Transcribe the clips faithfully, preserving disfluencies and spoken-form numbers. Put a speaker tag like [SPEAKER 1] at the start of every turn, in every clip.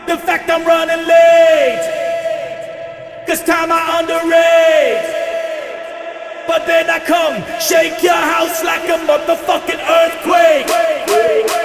[SPEAKER 1] The fact I'm running late, cause time I underrate. But then I come, shake your house like a motherfucking earthquake.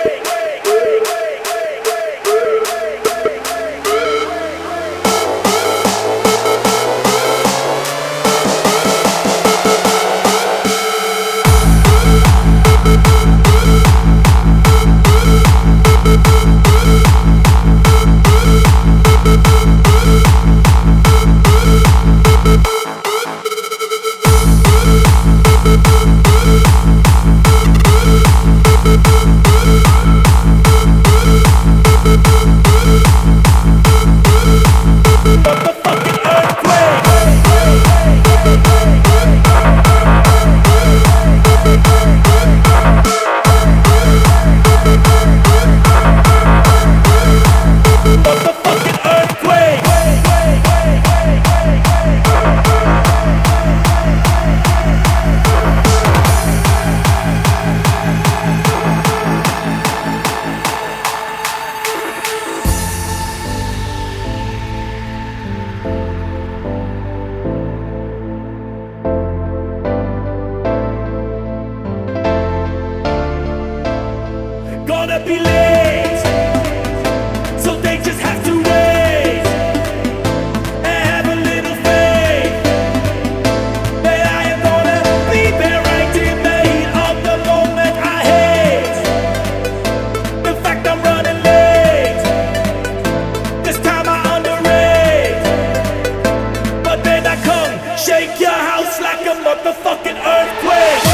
[SPEAKER 1] Gonna be late, so they just have to wait and have a little faith that I am gonna be there right in the heat of the moment I hate. The fact I'm running late, this time I underrate. But then I come, shake your house like a motherfucking earthquake.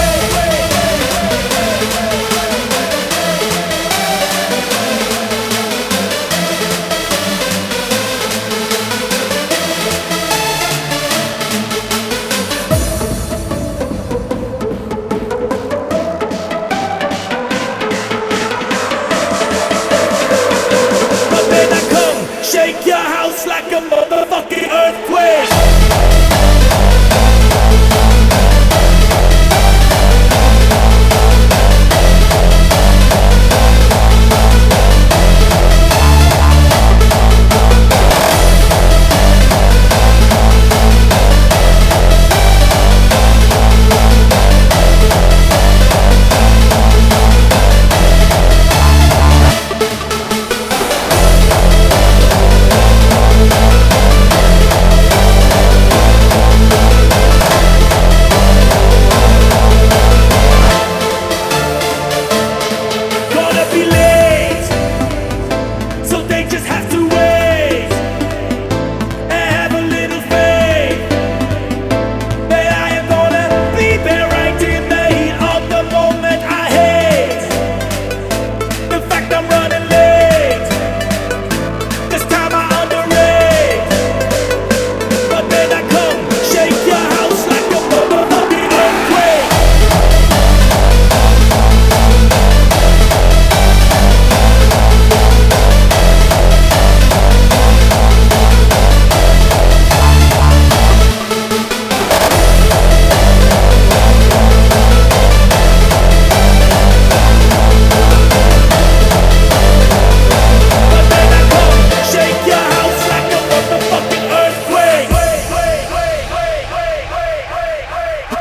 [SPEAKER 1] Shake your house like a motherfucking earthquake.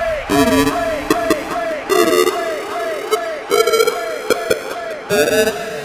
[SPEAKER 1] Uh